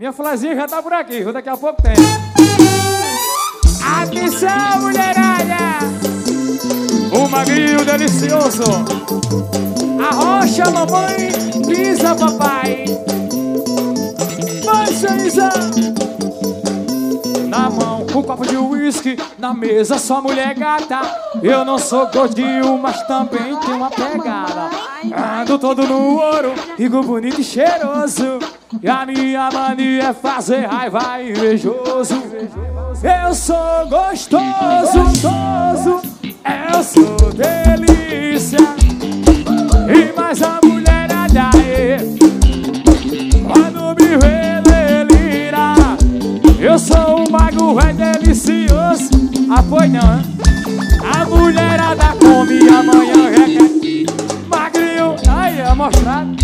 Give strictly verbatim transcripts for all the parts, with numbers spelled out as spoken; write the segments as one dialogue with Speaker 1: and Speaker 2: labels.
Speaker 1: Minha flazinha já tá por aqui, daqui a pouco tem. Atenção, mulherada! O magrinho delicioso. Arrocha, mamãe, pisa, papai. Vai, Xanisa! Na mão, um copo de uísque. Na mesa, só mulher gata. Eu não sou gordinho, mas também tenho uma pegada. Ando todo no ouro, fico bonito e cheiroso. E a minha mania é fazer raiva invejoso. Eu sou gostoso, gostoso. Eu sou delícia. E mais a mulherada é. Quando me vê delira. Eu sou um mago, é delicioso. Apoio não, hein? A mulherada come, amanhã requer. Magrinho, aí é mostrado.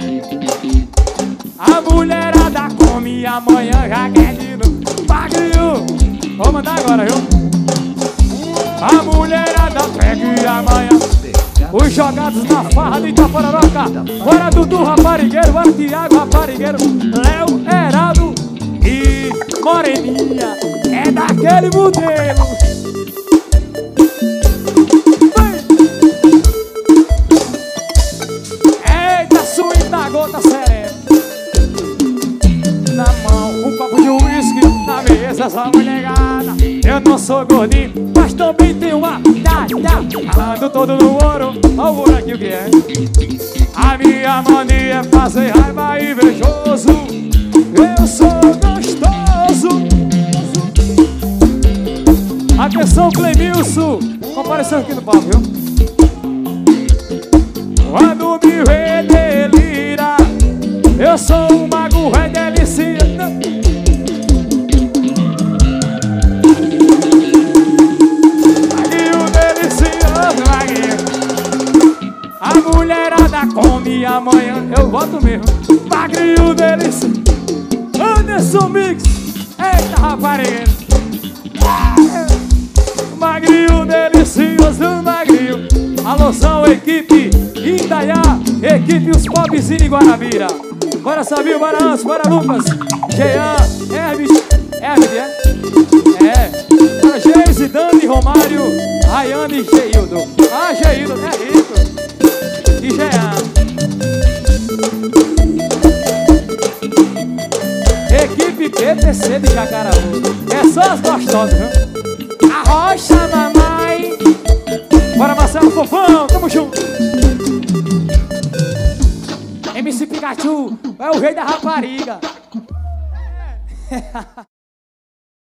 Speaker 1: A mulherada come, amanhã já quer de novo. Magrinho, vou mandar agora, viu? A mulherada pega e amanhã. Os jogados na farra de Itapororoca. Bora Dudu, raparigueiro, bora Tiago, raparigueiro, Léo, Heraldo e Moreninha. É daquele modelo. Eita, suíte na gota serena. Na mão, um copo de uísque. Na mesa, essa mulherada. Eu não sou gordinho, mas também tenho uma. Tá, tá. Ando todo no ouro. Olha o ouro aqui, o que é? A minha mania é fazer raiva invejoso. Eu sou gostoso. Atenção, Clemilson, comparecendo aqui no palco, viu? Quando me vê delira. Eu sou um mago, é delícia. Maguinho delicioso, maguinho. A mulherada come amanhã. Eu voto mesmo. Magrinho delicioso. Anderson Mix. Eita, raparigueiro. Magrinho delicioso, magrinho. Alôzão, equipe Indaiá, equipe Os Pobrezinhos de Guarabira. Bora Sabio, bora Anso, bora Lucas, Jean, Hermes, Hermes, é? É. Bora Geise, Dani, Romário, Rayane e Geildo. Ah, Geildo, é rico. E Jean. Equipe P T C de Jacaraú. É só as gostosas, viu? Arrocha, mamãe. Bora, Marcelo Fofão, tamo junto. M C Pikachu é o rei da rapariga.